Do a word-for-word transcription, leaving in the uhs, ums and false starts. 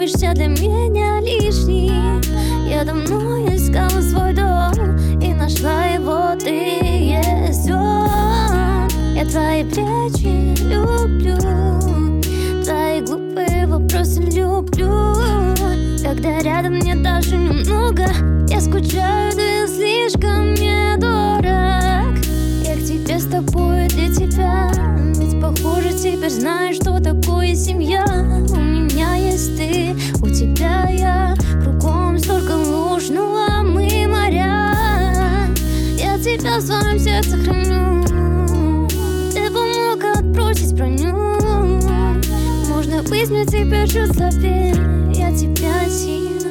становишься для меня лишней. Я давно искала свой дом и нашла его, ты есть он. Я твои плечи люблю, твои глупые вопросы люблю. Когда рядом мне даже немного, я скучаю, ты слишком мне дорог. Я к тебе с тобой для тебя, ведь похоже теперь знаешь, что такое семья. У меня есть ты, у тебя я, кругом столько луж, ну а мы моря. Я тебя в своем сердце храню, ты помог отбросить броню. Можно быть мне теперь чуть слабее, я тебя сильно